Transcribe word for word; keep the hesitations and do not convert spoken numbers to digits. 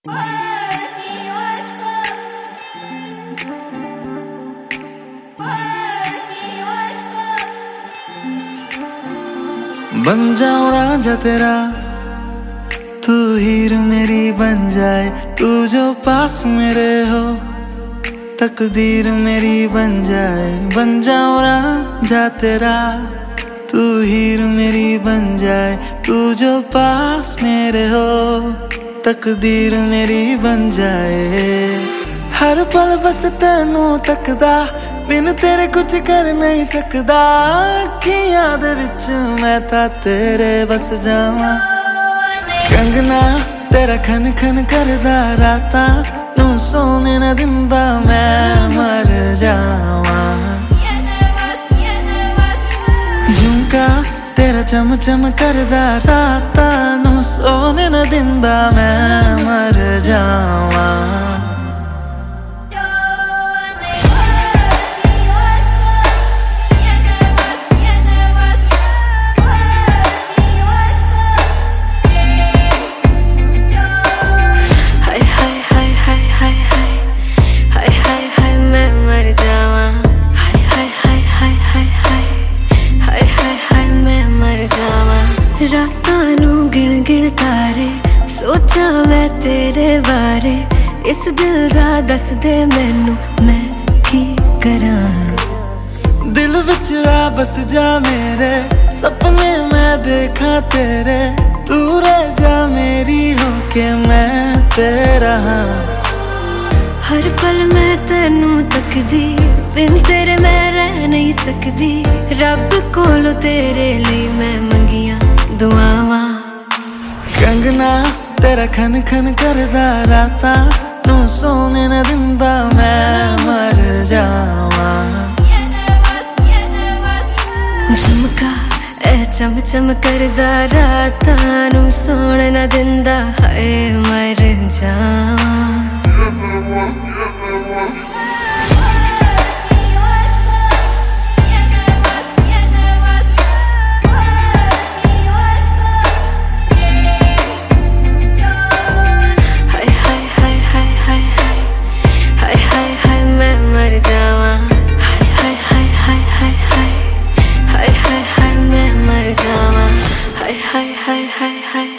बन जाऊं रांझा तेरा, तू हीर मेरी बन जाए। तू जो पास मेरे हो, तकदीर मेरी बन जाए। बन जाऊं रांझा तेरा, तू हीर मेरी बन जाए। तू जो पास मेरे हो, तकदीर मेरी बन जाए। हर पल बस तेनू तकदा, बिन तेरे कुछ कर नहीं सकदा। अखियां दे विच मैं तां तेरे बस जावां। कंगना तेरा खन खन करदा, रातां नू सोने न दिंदा, मैं मर जावां। झुमका तेरा चम चम करदा, रातां नू सोने न दिंदा, मैं मर जावां। रातां नू गिण गिण तारे, सोचा मैं तेरे बारे। इस दिल दा दस दे मैनू, मैं की करां। दिल विच आ बस जा मेरे, सपने मैं देखा तेरे। तू रह जा मेरी होके, मैं तेरा हां। हर पल मैं तेनू तकदी, बिन तेरे मैं रह नहीं सकदी। रब कोलों तेरे लिए मैं मंगियां दुआवां। कंगना तेरा खन खन करदा, रातां नू सोने न दिंदा, मैं मर जावां। झुमका ए चम चम करदा, रातां नू सोने न दिंदा, हाय मर जावां। Hi, hi, hi, hi.